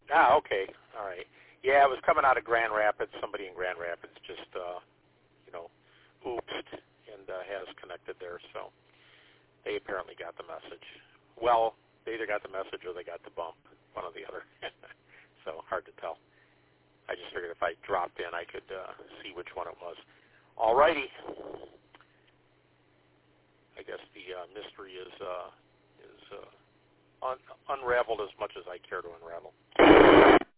Ah, okay. All right. Yeah, it was coming out of Grand Rapids. Somebody in Grand Rapids just, oopsed and had us connected there. So they apparently got the message. Well, they either got the message or they got the bump, one or the other. So hard to tell. I just figured if I dropped in, I could see which one it was. All righty. I guess the mystery is unraveled as much as I care to unravel.